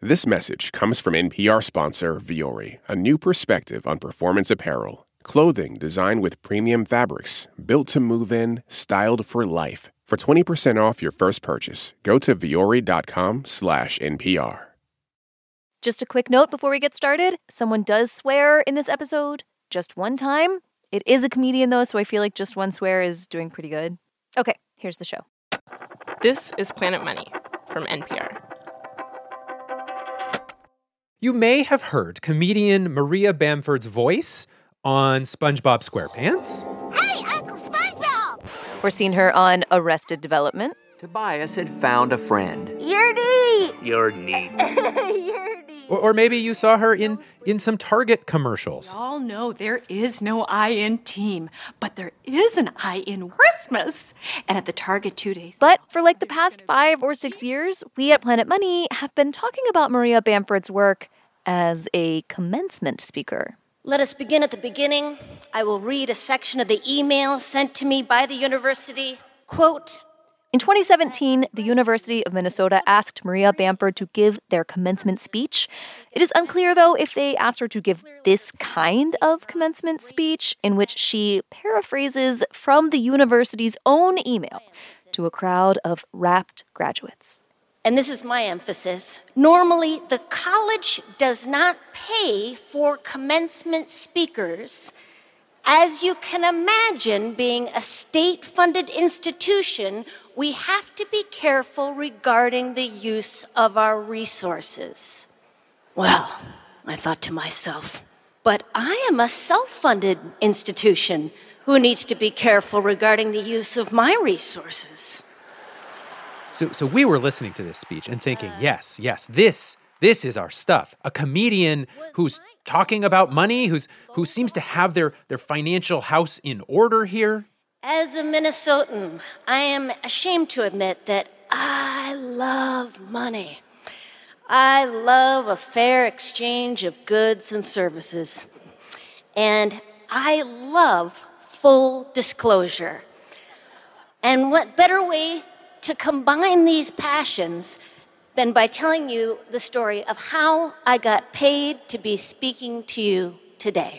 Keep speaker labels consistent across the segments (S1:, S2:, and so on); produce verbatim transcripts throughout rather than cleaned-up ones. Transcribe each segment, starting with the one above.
S1: This message comes from N P R sponsor Vuori, a new perspective on performance apparel. Clothing designed with premium fabrics, built to move in, styled for life. For twenty percent off your first purchase, go to vuori.com slash NPR.
S2: Just a quick note before we get started. Someone does swear in this episode just one time. It is a comedian, though, so I feel like just one swear is doing pretty good. Okay, here's the show.
S3: This is Planet Money from N P R.
S4: You may have heard comedian Maria Bamford's voice on SpongeBob SquarePants.
S5: Hey, Uncle SpongeBob!
S2: We're seeing her on Arrested Development.
S6: Tobias had found a friend.
S5: You're neat!
S7: You're neat.
S5: You're neat.
S4: Or, or maybe you saw her in, in some Target commercials.
S8: Y'all know there is no I in team, but there is an I in Christmas. And at the Target two days.
S2: But for like the past five or six years, we at Planet Money have been talking about Maria Bamford's work as a commencement speaker.
S9: Let us begin at the beginning. I will read a section of the email sent to me by the university. Quote,
S2: in twenty seventeen, the University of Minnesota asked Maria Bamford to give their commencement speech. It is unclear, though, if they asked her to give this kind of commencement speech, in which she paraphrases from the university's own email to a crowd of rapt graduates.
S9: And this is my emphasis. Normally, the college does not pay for commencement speakers. As you can imagine, being a state-funded institution, we have to be careful regarding the use of our resources. Well, I thought to myself, but I am a self-funded institution who needs to be careful regarding the use of my resources.
S4: So so we were listening to this speech and thinking, yes, yes, this this is our stuff. A comedian who's talking about money, who's who seems to have their, their financial house in order here.
S9: As a Minnesotan, I am ashamed to admit that I love money. I love a fair exchange of goods and services. And I love full disclosure. And what better way to combine these passions than by telling you the story of how I got paid to be speaking to you today.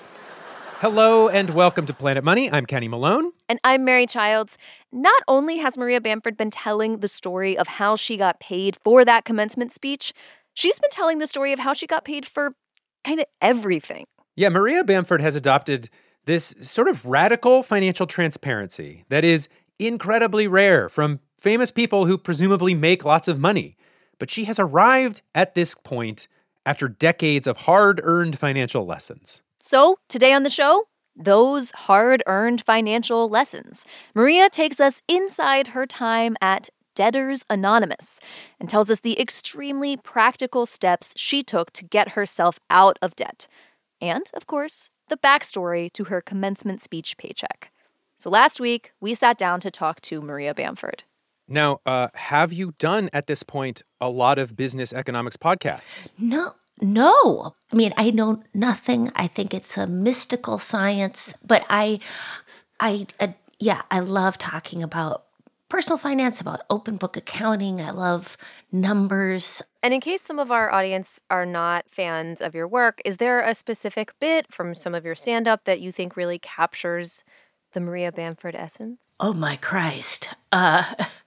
S4: Hello and welcome to Planet Money. I'm Kenny Malone.
S2: And I'm Mary Childs. Not only has Maria Bamford been telling the story of how she got paid for that commencement speech, she's been telling the story of how she got paid for kind of everything.
S4: Yeah, Maria Bamford has adopted this sort of radical financial transparency that is incredibly rare from famous people who presumably make lots of money. But she has arrived at this point after decades of hard-earned financial lessons.
S2: So, today on the show, those hard-earned financial lessons. Maria takes us inside her time at Debtors Anonymous and tells us the extremely practical steps she took to get herself out of debt. And, of course, the backstory to her commencement speech paycheck. So last week, we sat down to talk to Maria Bamford.
S4: Now, uh, have you done at this point a lot of business economics podcasts?
S5: No, no. I mean, I know nothing. I think it's a mystical science, but I, I, uh, yeah, I love talking about personal finance, about open book accounting. I love numbers.
S2: And in case some of our audience are not fans of your work, is there a specific bit from some of your stand-up that you think really captures the Maria Bamford essence?
S5: Oh my Christ. Uh,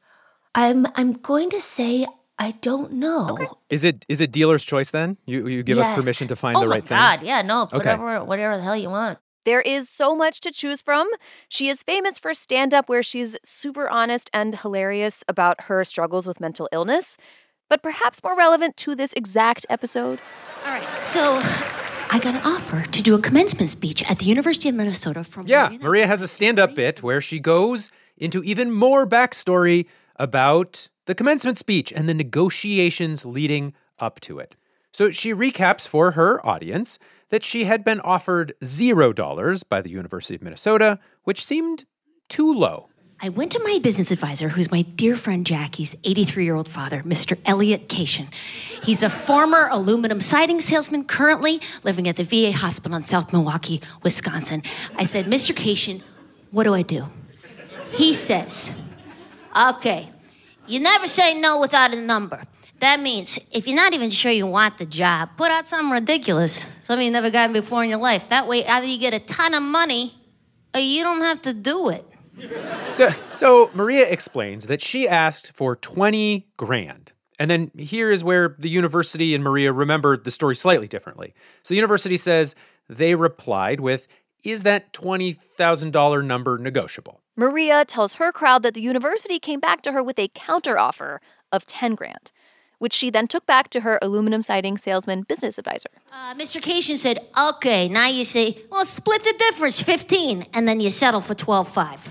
S5: I'm I'm going to say I don't know.
S2: Okay.
S4: Is it is it dealer's choice then? You you give
S5: Yes.
S4: us permission to find
S5: oh
S4: the right thing?
S5: Oh my God, yeah, no,
S4: Okay.
S5: whatever, whatever the hell you want.
S2: There is so much to choose from. She is famous for stand-up where she's super honest and hilarious about her struggles with mental illness. But perhaps more relevant to this exact episode.
S10: All right, so I got an offer to do a commencement speech at the University of Minnesota from...
S4: Yeah, Maria has a stand-up bit where she goes into even more backstory about the commencement speech and the negotiations leading up to it. So she recaps for her audience that she had been offered zero dollars by the University of Minnesota, which seemed too low.
S10: I went to my business advisor, who's my dear friend Jackie's eighty-three-year-old father, Mister Elliot Cation. He's a former aluminum siding salesman, currently living at the V A hospital in South Milwaukee, Wisconsin. I said, Mister Cation, what do I do? He says,
S9: Okay, you never say no without a number.
S10: That means if you're not even sure you want the job, put out something ridiculous, something you've never gotten before in your life. That way, either you get a ton of money or you don't have to do it.
S4: So, so Maria explains that she asked for twenty grand. And then here is where the university and Maria remembered the story slightly differently. So the university says they replied with, is that twenty thousand dollars number negotiable?
S2: Maria tells her crowd that the university came back to her with a counteroffer of ten grand, which she then took back to her aluminum siding salesman business advisor.
S10: Uh, Mister Cation said, okay, now you say, well, split the difference, fifteen, and then you settle for twelve five.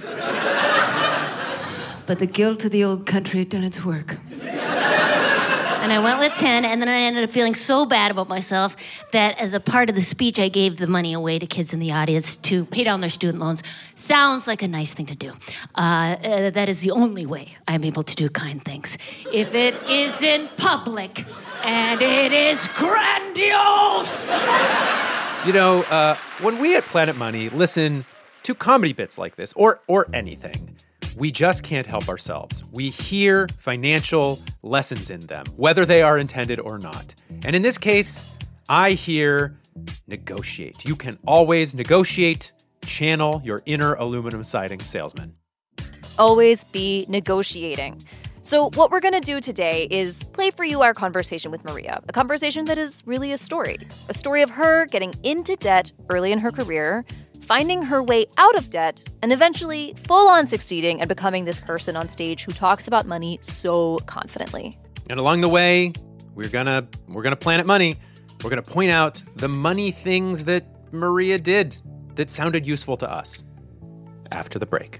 S7: But the guilt of the old country had done its work.
S10: And I went with ten, and then I ended up feeling so bad about myself that as a part of the speech, I gave the money away to kids in the audience to pay down their student loans. Sounds like a nice thing to do. Uh, uh, that is the only way I'm able to do kind things. If it is in public, and it is grandiose!
S4: You know, uh, when we at Planet Money listen to comedy bits like this, or or anything, we just can't help ourselves. We hear financial lessons in them, whether they are intended or not. And in this case, I hear negotiate. You can always negotiate, channel your inner aluminum siding salesman.
S2: Always be negotiating. So what we're going to do today is play for you our conversation with Maria, a conversation that is really a story. A story of her getting into debt early in her career, finding her way out of debt, and eventually full-on succeeding and becoming this person on stage who talks about money so confidently.
S4: And along the way, we're gonna we're gonna Planet Money. We're gonna point out the money things that Maria did that sounded useful to us. After the break.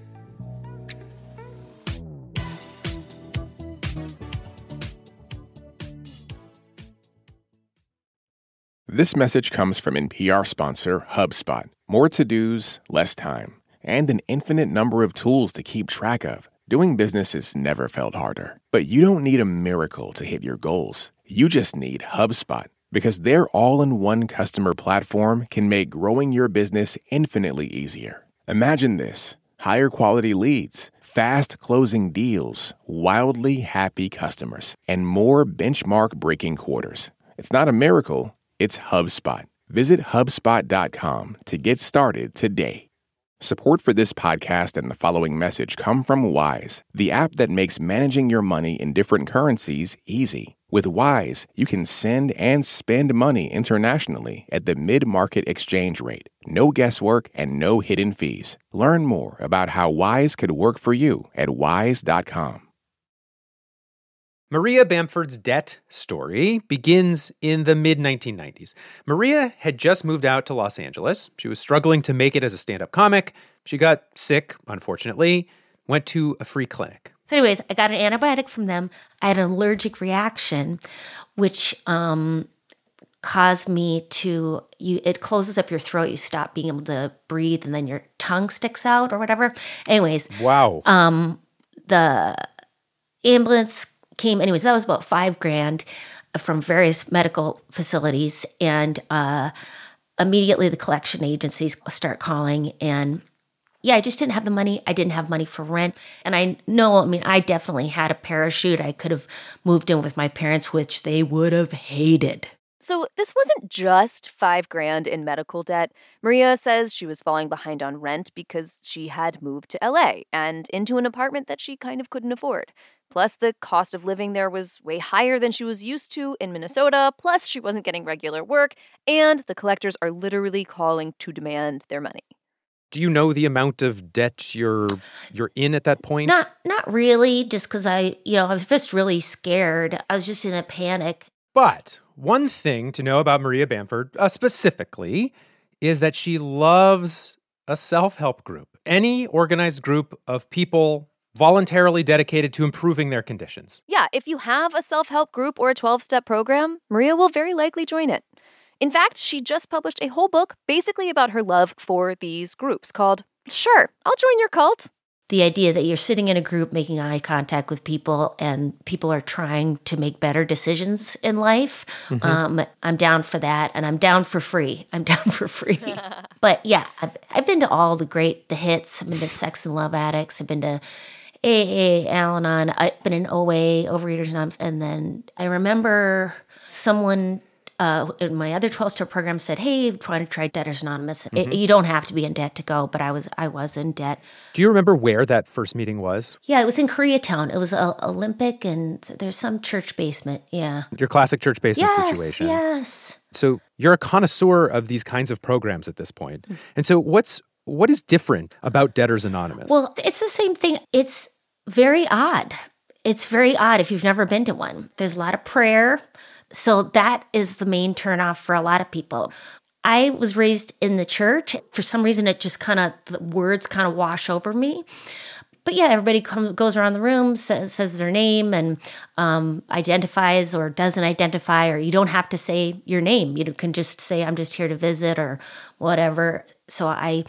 S1: This message comes from N P R sponsor HubSpot. More to-dos, less time, and an infinite number of tools to keep track of. Doing business has never felt harder. But you don't need a miracle to hit your goals. You just need HubSpot, because their all-in-one customer platform can make growing your business infinitely easier. Imagine this: higher quality leads, fast closing deals, wildly happy customers, and more benchmark-breaking quarters. It's not a miracle. It's HubSpot. Visit HubSpot dot com to get started today. Support for this podcast and the following message come from Wise, the app that makes managing your money in different currencies easy. With Wise, you can send and spend money internationally at the mid-market exchange rate. No guesswork and no hidden fees. Learn more about how Wise could work for you at wise dot com.
S4: Maria Bamford's debt story begins in the mid nineteen nineties. Maria had just moved out to Los Angeles. She was struggling to make it as a stand-up comic. She got sick, unfortunately, went to a free clinic.
S5: So anyways, I got an antibiotic from them. I had an allergic reaction, which um, caused me to, you, it closes up your throat. You stop being able to breathe, and then your tongue sticks out or whatever. Anyways.
S4: Wow.
S5: Um, the ambulance came, anyways, that was about five grand from various medical facilities. And uh, immediately the collection agencies start calling. And yeah, I just didn't have the money. I didn't have money for rent. And I know, I mean, I definitely had a parachute. I could have moved in with my parents, which they would have hated.
S2: So this wasn't just five grand in medical debt. Maria says she was falling behind on rent because she had moved to L A and into an apartment that she kind of couldn't afford. Plus, the cost of living there was way higher than she was used to in Minnesota. Plus, she wasn't getting regular work. And the collectors are literally calling to demand their money.
S4: Do you know the amount of debt you're you're in at that point?
S5: Not not really, just because I, you know, I was just really scared. I was just in a panic.
S4: But one thing to know about Maria Bamford uh, specifically is that she loves a self-help group. Any organized group of people voluntarily dedicated to improving their conditions.
S2: Yeah, if you have a self-help group or a twelve-step program, Maria will very likely join it. In fact, she just published a whole book basically about her love for these groups called, Sure, I'll Join Your Cult.
S5: The idea that you're sitting in a group making eye contact with people and people are trying to make better decisions in life. Mm-hmm. Um, I'm down for that, and I'm down for free. I'm down for free. But yeah, I've, I've been to all the great, the hits. I've been to Sex and Love Addicts. I've been to A A, Al-Anon. I've been in O A, Overeaters Anonymous. And then I remember someone uh, in my other twelve-step program said, hey, try to try Debtors Anonymous.
S4: Mm-hmm.
S5: It, you don't have to be in debt to go, but I was I was in debt.
S4: Do you remember where that first meeting was?
S5: Yeah, it was in Koreatown. It was a Olympic, and there's some church basement. Yeah.
S4: Your classic church basement
S5: yes,
S4: situation.
S5: Yes,
S4: So you're a connoisseur of these kinds of programs at this point. And so what's what is different about Debtors Anonymous?
S5: Well, it's the same thing. It's very odd. It's very odd if you've never been to one. There's a lot of prayer. So that is the main turnoff for a lot of people. I was raised in the church. For some reason, it just kind of, the words kind of wash over me. But yeah, everybody comes, goes around the room, says, says their name, and um, identifies or doesn't identify, or you don't have to say your name. You can just say, I'm just here to visit or whatever. So I,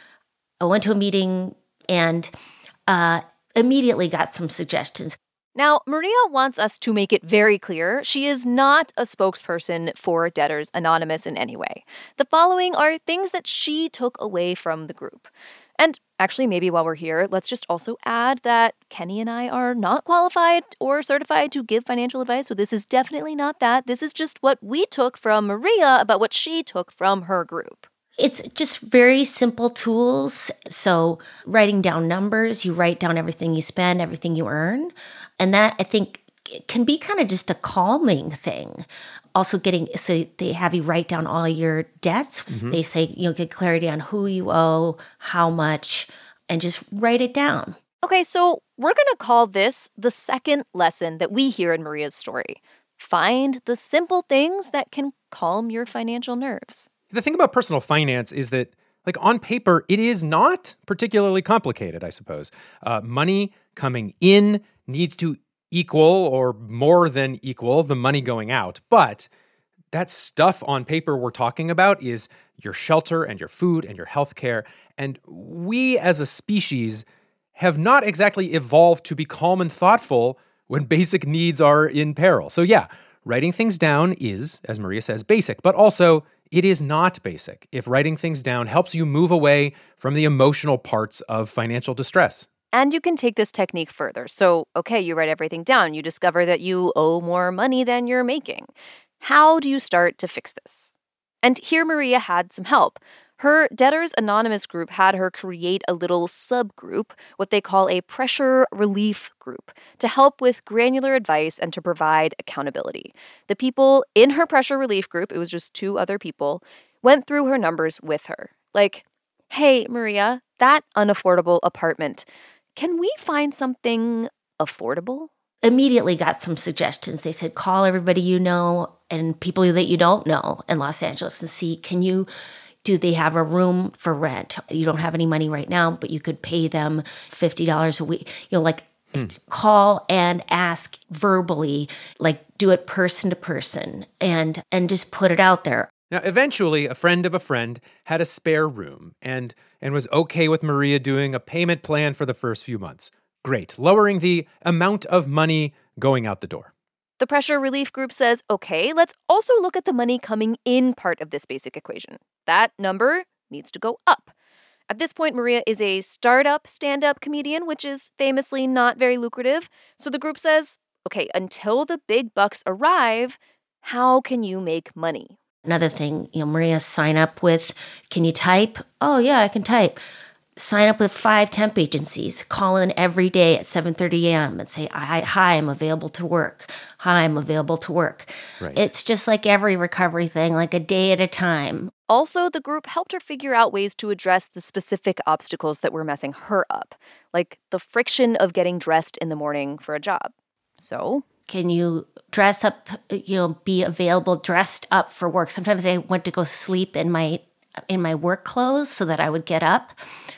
S5: I went to a meeting and uh, immediately got some suggestions.
S2: Now, Maria wants us to make it very clear she is not a spokesperson for Debtors Anonymous in any way. The following are things that she took away from the group. And actually, maybe while we're here, let's just also add that Kenny and I are not qualified or certified to give financial advice, so this is definitely not that. This is just what we took from Maria about what she took from her group.
S5: It's just very simple tools. So writing down numbers, you write down everything you spend, everything you earn. And that, I think, can be kind of just a calming thing. Also getting, so they have you write down all your debts. Mm-hmm. They say, you know, get clarity on who you owe, how much, and just write it down.
S2: Okay, so we're going to call this the second lesson that we hear in Maria's story. Find the simple things that can calm your financial nerves.
S4: The thing about personal finance is that, like, on paper, it is not particularly complicated, I suppose. Uh, money coming in needs to equal or more than equal the money going out. But that stuff on paper we're talking about is your shelter and your food and your health care. And we as a species have not exactly evolved to be calm and thoughtful when basic needs are in peril. So yeah, writing things down is, as Maria says, basic, but also it is not basic if writing things down helps you move away from the emotional parts of financial distress.
S2: And you can take this technique further. So, okay, you write everything down. You discover that you owe more money than you're making. How do you start to fix this? And here Maria had some help. Her Debtors Anonymous group had her create a little subgroup, what they call a pressure relief group, to help with granular advice and to provide accountability. The people in her pressure relief group, it was just two other people, went through her numbers with her. Like, hey, Maria, that unaffordable apartment, can we find something affordable?
S5: Immediately got some suggestions. They said, call everybody you know and people that you don't know in Los Angeles and see, can you, do they have a room for rent? You don't have any money right now, but you could pay them fifty dollars a week. You know, like hmm. call and ask verbally, like do it person to person and and just put it out there.
S4: Now, eventually, a friend of a friend had a spare room and and was okay with Maria doing a payment plan for the first few months. Great, lowering the amount of money going out the door.
S2: The pressure relief group says, okay, let's also look at the money coming in part of this basic equation. That number needs to go up. At this point, Maria is a startup stand-up comedian, which is famously not very lucrative. So the group says, okay, until the big bucks arrive, how can you make money?
S5: Another thing, you know, Maria, sign up with, can you type? Oh, yeah, I can type. Sign up with five temp agencies. Call in every day at seven thirty a.m. and say, hi, hi, I'm available to work. Hi, I'm available to work. Right. It's just like every recovery thing, like a day at a time.
S2: Also, the group helped her figure out ways to address the specific obstacles that were messing her up, like the friction of getting dressed in the morning for a job. So,
S5: can you dress up, you know, be available, dressed up for work? Sometimes I went to go sleep in my in my work clothes so that I would get up.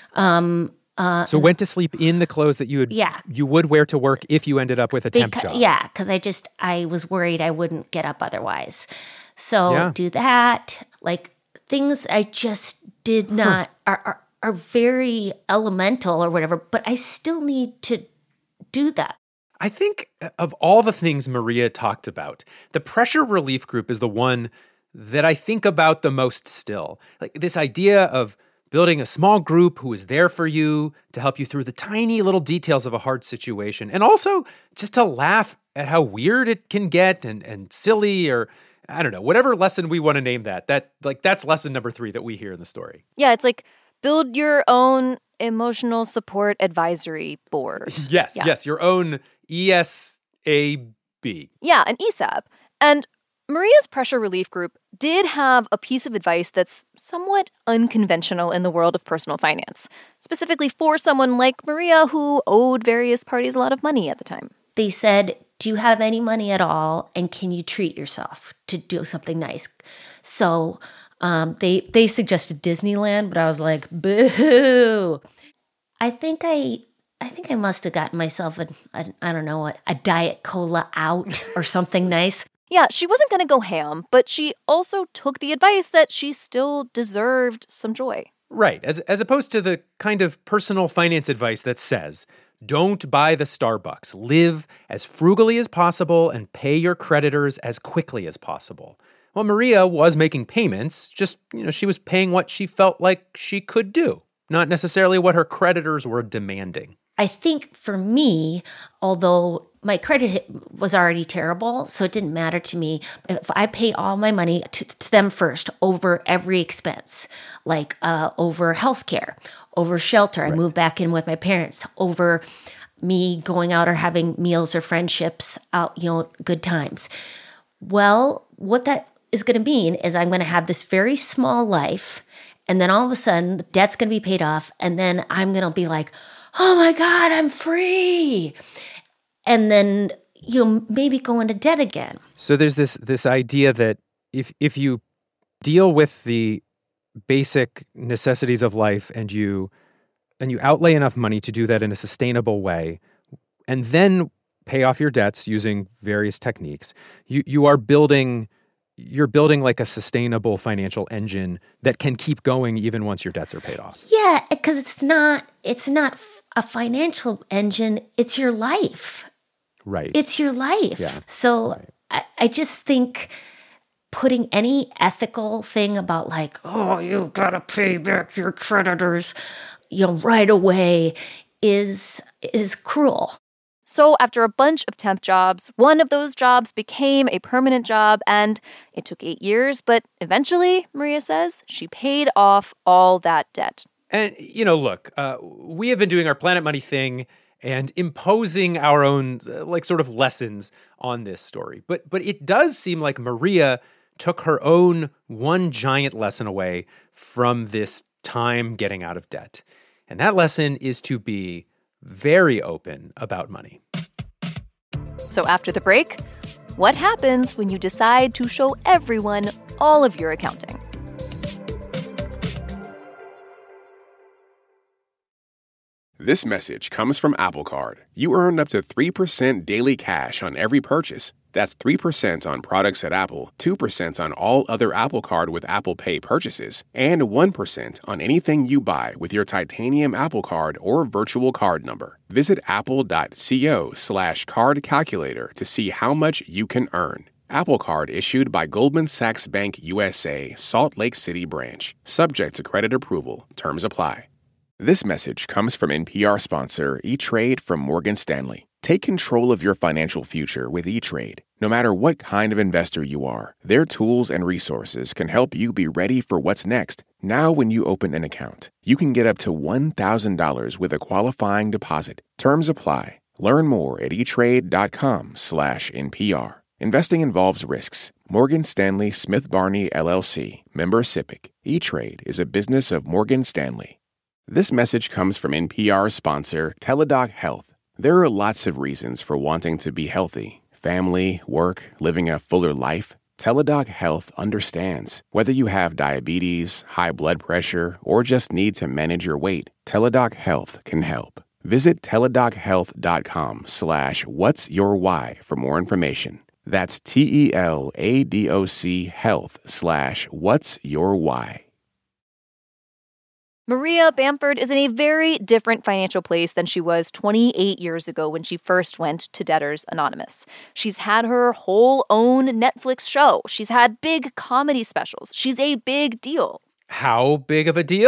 S5: Um, uh,
S4: so went to sleep in the clothes that you would
S5: yeah.
S4: you would wear to work if you ended up with a temp
S5: because,
S4: job.
S5: Yeah, because I just I was worried I wouldn't get up otherwise. So
S4: yeah.
S5: do that. Like things I just did not huh. are, are are very elemental or whatever, but I still need to do that.
S4: I think of all the things Maria talked about, the pressure relief group is the one that I think about the most still. Like this idea of building a small group who is there for you to help you through the tiny little details of a hard situation, and also just to laugh at how weird it can get and, and silly, or I don't know, whatever lesson we want to name that. That like that's lesson number three that we hear in the story.
S2: Yeah, it's like build your own emotional support advisory board.
S4: yes,
S2: yeah.
S4: yes, your own E S A B.
S2: Yeah, an E S A B. And Maria's pressure relief group did have a piece of advice that's somewhat unconventional in the world of personal finance, specifically for someone like Maria who owed various parties a lot of money at the time.
S5: They said, do you have any money at all, and can you treat yourself to do something nice? So um, they they suggested Disneyland, but I was like, boo. I think I I think I must have gotten myself a, a I don't know a, a Diet Cola out or something nice.
S2: Yeah, she wasn't going to go ham, but she also took the advice that she still deserved some joy.
S4: Right, as as opposed to the kind of personal finance advice that says, don't buy the Starbucks. Live as frugally as possible and pay your creditors as quickly as possible. Well, Maria was making payments, just, you know, she was paying what she felt like she could do, not necessarily what her creditors were demanding.
S5: I think for me, although my credit was already terrible, so it didn't matter to me. If I pay all my money to, to them first over every expense, like uh, over healthcare, over shelter, right. I moved back in with my parents, over me going out or having meals or friendships out, you know, good times. Well, what that is going to mean is I'm going to have this very small life, and then all of a sudden the debt's going to be paid off, and then I'm going to be like, oh my God, I'm free. And then, you know, maybe go into debt again.
S4: So there's this this idea that if if you deal with the basic necessities of life and you and you outlay enough money to do that in a sustainable way, and then pay off your debts using various techniques, you you are building you're building like a sustainable financial engine that can keep going even once your debts are paid off.
S5: Yeah, because it's not it's not a financial engine, it's your life.
S4: Right.
S5: It's your life.
S4: Yeah.
S5: So
S4: right.
S5: I, I just think putting any ethical thing about like, oh, you gotta pay back your creditors, you know, right away is is cruel.
S2: So after a bunch of temp jobs, one of those jobs became a permanent job, and it took eight years, but eventually, Maria says, she paid off all that debt.
S4: And, you know, look, uh, we have been doing our Planet Money thing and imposing our own, uh, like, sort of lessons on this story. But but it does seem like Maria took her own one giant lesson away from this time getting out of debt. And that lesson is to be very open about money.
S2: So after the break, what happens when you decide to show everyone all of your accounting?
S1: This message comes from Apple Card. You earn up to three percent daily cash on every purchase. That's three percent on products at Apple, two percent on all other Apple Card with Apple Pay purchases, and one percent on anything you buy with your titanium Apple Card or virtual card number. Visit apple.co slash card calculator to see how much you can earn. Apple Card issued by Goldman Sachs Bank U S A, Salt Lake City branch. Subject to credit approval. Terms apply. This message comes from N P R sponsor E-Trade from Morgan Stanley. Take control of your financial future with E-Trade. No matter what kind of investor you are, their tools and resources can help you be ready for what's next. Now when you open an account, you can get up to one thousand dollars with a qualifying deposit. Terms apply. Learn more at etrade.com slash NPR. Investing involves risks. Morgan Stanley Smith Barney, L L C. Member SIPC. E-Trade is a business of Morgan Stanley. This message comes from N P R sponsor Teladoc Health. There are lots of reasons for wanting to be healthy. Family, work, living a fuller life. Teladoc Health understands. Whether you have diabetes, high blood pressure, or just need to manage your weight, Teladoc Health can help. Visit teladochealth.com slash what's your why for more information. That's T-E-L-A-D-O-C health slash what's your why.
S2: Maria Bamford is in a very different financial place than she was twenty-eight years ago when she first went to Debtors Anonymous. She's had her whole own Netflix show. She's had big comedy specials. She's a big deal.
S4: How big of a deal?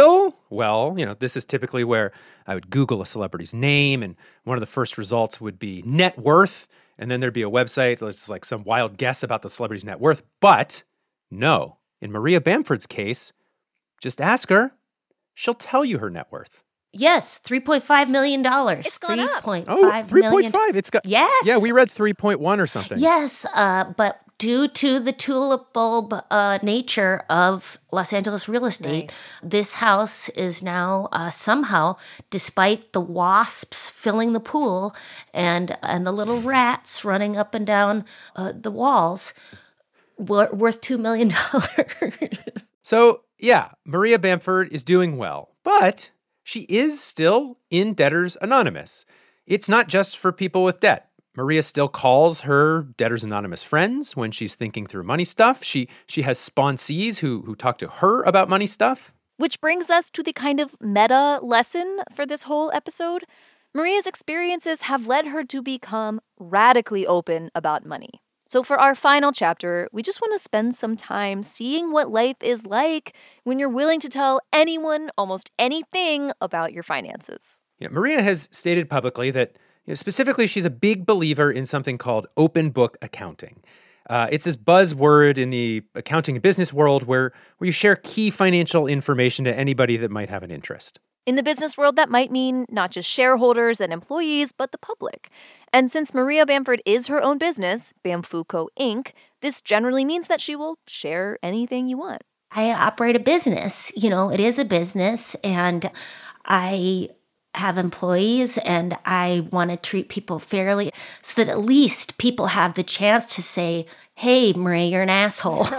S4: Well, you know, this is typically where I would Google a celebrity's name, and one of the first results would be net worth, and then there'd be a website that's like some wild guess about the celebrity's net worth. But no, in Maria Bamford's case, just ask her. She'll tell you her net worth.
S5: Yes, three point five million dollars.
S2: It's gone up.
S4: Oh, three point five. It's got.
S5: Yes.
S4: Yeah, we read three point one or something.
S5: Yes, uh, but due to the tulip bulb uh, nature of Los Angeles real estate,
S2: Nice.
S5: this house is now uh, somehow, despite the wasps filling the pool and and the little rats running up and down uh, the walls, wor- worth two million dollars.
S4: So, yeah, Maria Bamford is doing well, but she is still in Debtors Anonymous. It's not just for people with debt. Maria still calls her Debtors Anonymous friends when she's thinking through money stuff. She she has sponsees who who talk to her about money stuff.
S2: Which brings us to the kind of meta lesson for this whole episode. Maria's experiences have led her to become radically open about money. So for our final chapter, we just want to spend some time seeing what life is like when you're willing to tell anyone almost anything about your finances.
S4: Yeah, Maria has stated publicly that, you know, specifically, she's a big believer in something called open book accounting. Uh, it's this buzzword in the accounting and business world where, where you share key financial information to anybody that might have an interest.
S2: In the business world, that might mean not just shareholders and employees, but the public. And since Maria Bamford is her own business, Bamfuco Incorporated, this generally means that she will share anything you want.
S5: I operate a business. You know, it is a business, and I have employees, and I want to treat people fairly so that at least people have the chance to say, hey, Maria, you're an asshole.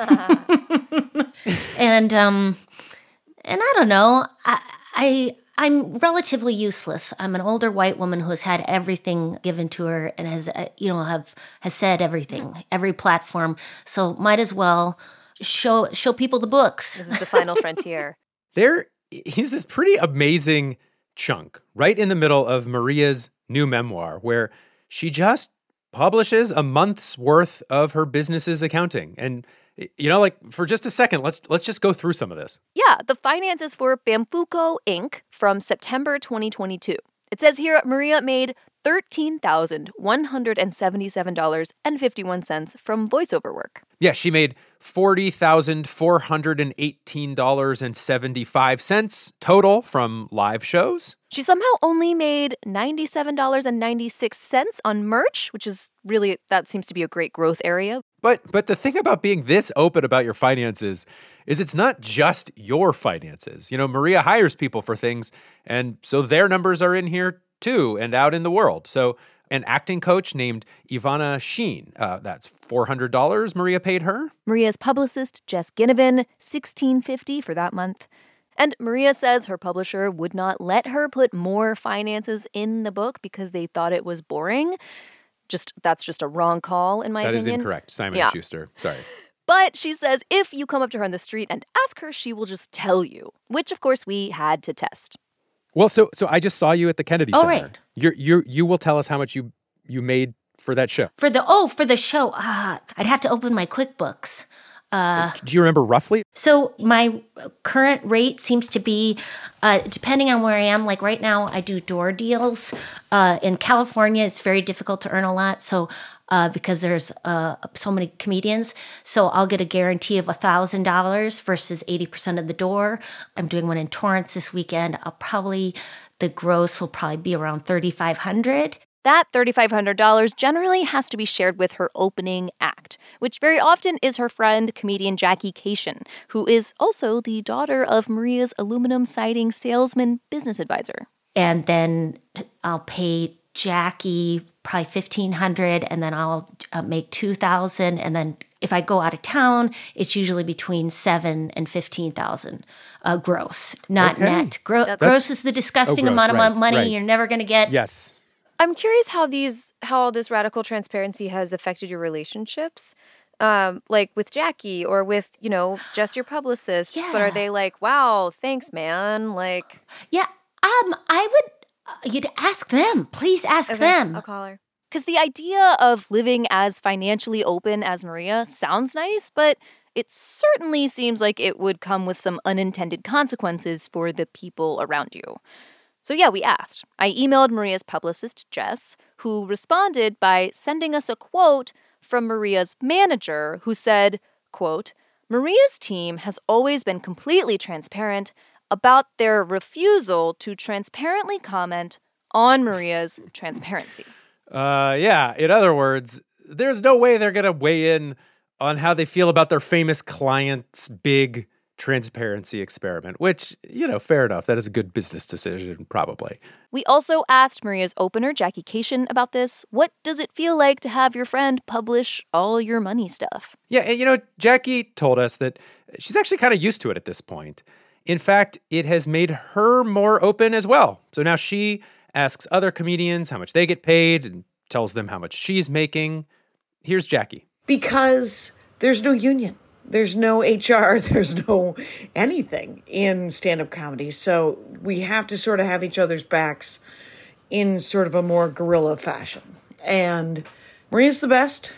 S5: and, um, and I don't know, I, I, I'm relatively useless. I'm an older white woman who has had everything given to her and has, uh, you know, have, has said everything, every platform. So might as well show, show people the books.
S2: This is the final frontier.
S4: There is this pretty amazing chunk right in the middle of Maria's new memoir where she just publishes a month's worth of her business's accounting. And, you know, like for just a second, let's let's just go through some of this.
S2: Yeah, the finances for Bamfuco Incorporated from September twenty twenty-two. It says here Maria made thirteen thousand one hundred seventy-seven dollars and fifty-one cents from voiceover work.
S4: Yeah, she made forty thousand four hundred eighteen dollars and seventy-five cents total from live shows.
S2: She somehow only made ninety-seven dollars and ninety-six cents on merch, which is really, that seems to be a great growth area.
S4: But but the thing about being this open about your finances is it's not just your finances. You know, Maria hires people for things, and so their numbers are in here too and out in the world. So an acting coach named Ivana Sheen, uh, that's four hundred dollars Maria paid her.
S2: Maria's publicist, Jess Ginnivan, sixteen fifty for that month. And Maria says her publisher would not let her put more finances in the book because they thought it was boring. Just that's just a wrong call, in my
S4: that
S2: opinion.
S4: That is incorrect. Simon
S2: yeah.
S4: and Schuster. Sorry.
S2: But she says if you come up to her on the street and ask her, she will just tell you, which, of course, we had to test.
S4: Well, so so I just saw you at the Kennedy
S5: oh,
S4: Center.
S5: Right.
S4: You you you will tell us how much you you made for that show.
S5: For the oh, for the show, ah, I'd have to open my QuickBooks. Uh,
S4: Do you remember roughly?
S5: So my current rate seems to be, uh, depending on where I am, like right now I do door deals. Uh, in California, it's very difficult to earn a lot. So uh, because there's uh, so many comedians. So I'll get a guarantee of one thousand dollars versus eighty percent of the door. I'm doing one in Torrance this weekend. I'll probably, the gross will probably be around thirty-five hundred dollars.
S2: That thirty-five hundred dollars generally has to be shared with her opening act, which very often is her friend, comedian Jackie Cation, who is also the daughter of Maria's aluminum siding salesman business advisor.
S5: And then I'll pay Jackie probably fifteen hundred dollars, and then I'll uh, make two thousand dollars, and then if I go out of town, it's usually between seven and fifteen thousand uh, gross, not
S4: okay.
S5: net. Gro- gross is the disgusting
S4: oh, gross,
S5: amount of
S4: right,
S5: money
S4: right.
S5: you're never going to get.
S4: Yes.
S11: I'm curious how these, how all this radical transparency has affected your relationships, um, like with Jackie or with, you know, just your publicist.
S5: Yeah.
S11: But are they like, wow, thanks, man? Like,
S5: yeah, um, I would, uh, you'd ask them. Please ask
S11: okay,
S5: them.
S11: I'll call her.
S2: Because the idea of living as financially open as Maria sounds nice, but it certainly seems like it would come with some unintended consequences for the people around you. So yeah, we asked. I emailed Maria's publicist, Jess, who responded by sending us a quote from Maria's manager, who said, quote, Maria's team has always been completely transparent about their refusal to transparently comment on Maria's transparency.
S4: Uh, yeah, in other words, there's no way they're going to weigh in on how they feel about their famous client's big transparency experiment, which, you know, fair enough. That is a good business decision, probably.
S2: We also asked Maria's opener, Jackie Kashian, about this. What does it feel like to have your friend publish all your money stuff?
S4: Yeah, and you know, Jackie told us that she's actually kind of used to it at this point. In fact, it has made her more open as well. So now she asks other comedians how much they get paid and tells them how much she's making. Here's Jackie.
S12: Because there's no union. There's no H R. There's no anything in stand-up comedy. So we have to sort of have each other's backs in sort of a more guerrilla fashion. And Maria's the best.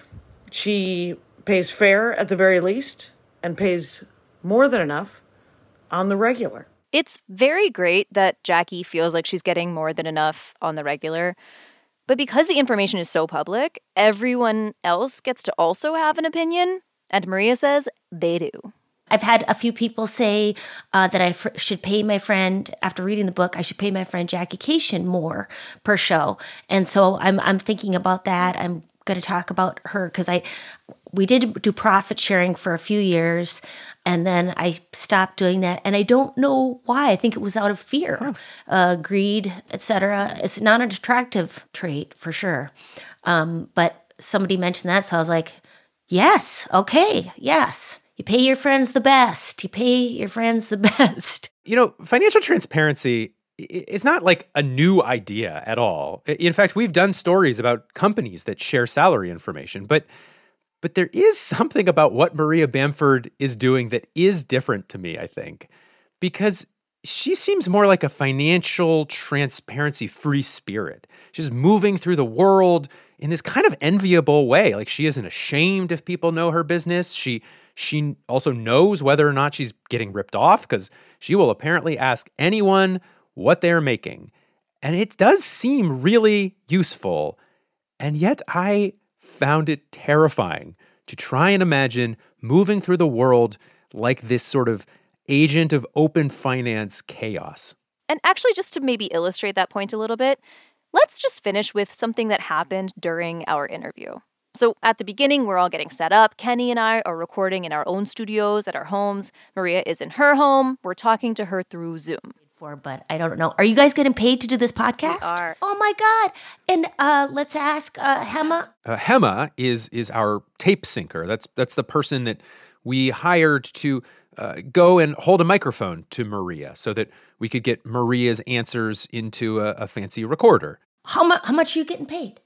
S12: She pays fair at the very least and pays more than enough on the regular.
S2: It's very great that Jackie feels like she's getting more than enough on the regular. But because the information is so public, everyone else gets to also have an opinion. And Maria says they do.
S5: I've had a few people say uh, that I fr- should pay my friend, after reading the book, I should pay my friend Jackie Kashian more per show. And so I'm I'm thinking about that. I'm going to talk about her because I we did do profit sharing for a few years, and then I stopped doing that. And I don't know why. I think it was out of fear, huh. uh, greed, et cetera. It's not an attractive trait for sure. Um, but somebody mentioned that, so I was like, yes, okay, yes. You pay your friends the best. You pay your friends the best.
S4: You know, financial transparency is not like a new idea at all. In fact, we've done stories about companies that share salary information, but but there is something about what Maria Bamford is doing that is different to me, I think, because she seems more like a financial transparency free spirit. She's moving through the world in this kind of enviable way. Like, she isn't ashamed if people know her business. She she also knows whether or not she's getting ripped off, because she will apparently ask anyone what they're making. And it does seem really useful. And yet I found it terrifying to try and imagine moving through the world like this sort of agent of open finance chaos.
S2: And actually, just to maybe illustrate that point a little bit, let's just finish with something that happened during our interview. So at the beginning, we're all getting set up. Kenny and I are recording in our own studios at our homes. Maria is in her home. We're talking to her through Zoom.
S5: For, but I don't know. Are you guys getting paid to do this podcast?
S2: We are.
S5: Oh my God. And uh, let's ask uh, Hema.
S4: Uh, Hema is is our tape syncer. That's that's the person that we hired to uh, go and hold a microphone to Maria so that we could get Maria's answers into a, a fancy recorder.
S5: How much? How much are you getting paid?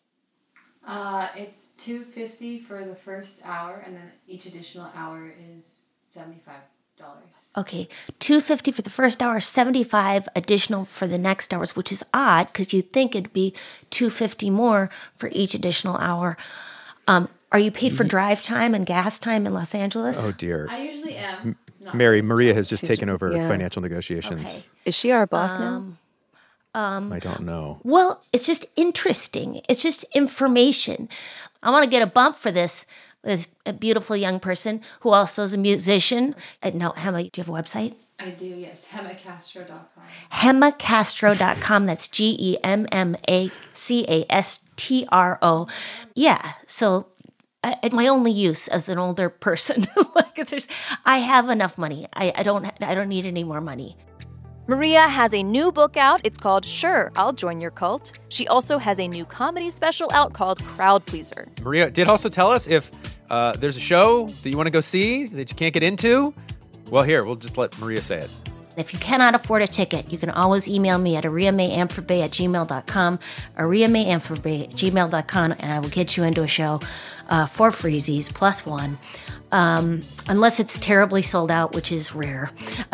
S13: Uh, it's two hundred fifty dollars for the first hour, and then each additional hour is seventy-five dollars.
S5: Okay, two hundred fifty dollars for the first hour, seventy-five dollars additional for the next hours, which is odd because you'd think it'd be two hundred fifty dollars more for each additional hour. Um, are you paid for drive time and gas time in Los Angeles?
S4: Oh, dear.
S13: I usually am.
S4: M- Mary, Maria has just
S2: She's,
S4: taken over
S2: yeah.
S4: financial negotiations.
S5: Okay.
S2: Is she our boss
S5: um, Um,
S4: I don't know.
S5: Well, it's just interesting. It's just information. I want to get a bump for this with a beautiful young person who also is a musician. Uh, no, Hema, do you have a website?
S13: I do, yes. Hema Castro dot com.
S5: Hema Castro dot com. That's G E M M A C A S T R O. Yeah, so uh, my only use as an older person, like if there's, I have enough money. I, I don't. I don't need any more money.
S2: Maria has a new book out. It's called Sure, I'll Join Your Cult. She also has a new comedy special out called Crowd Pleaser.
S4: Maria did also tell us if uh, there's a show that you want to go see that you can't get into. Well, here, we'll just let Maria say it.
S5: If you cannot afford a ticket, you can always email me at ariamayanforbay at gmail dot com, ariamayanforbay at gmail dot com, and I will get you into a show uh, for freezies, plus one, um, unless it's terribly sold out, which is rare.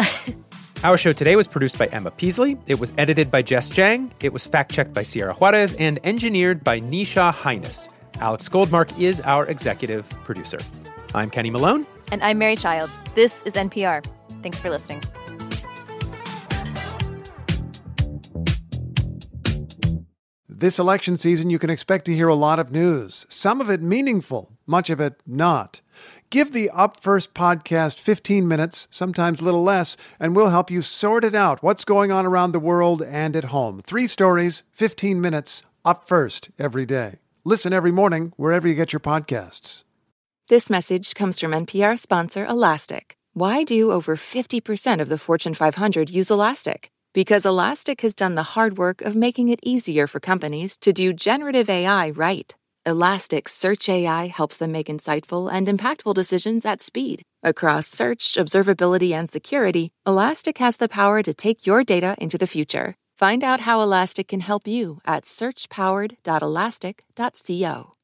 S4: Our show today was produced by Emma Peasley. It was edited by Jess Jang. It was fact-checked by Sierra Juarez and engineered by Nisha Highness. Alex Goldmark is our executive producer. I'm Kenny Malone.
S2: And I'm Mary Childs. This is N P R. Thanks for listening.
S14: This election season, you can expect to hear a lot of news, some of it meaningful, much of it not. Give the Up First podcast fifteen minutes, sometimes a little less, and we'll help you sort it out, what's going on around the world and at home. Three stories, fifteen minutes, Up First every day. Listen every morning wherever you get your podcasts.
S15: This message comes from N P R sponsor Elastic. Why do over fifty percent of the Fortune five hundred use Elastic? Because Elastic has done the hard work of making it easier for companies to do generative A I right. Elastic's Search A I helps them make insightful and impactful decisions at speed. Across search, observability, and security, Elastic has the power to take your data into the future. Find out how Elastic can help you at search powered dot elastic dot co.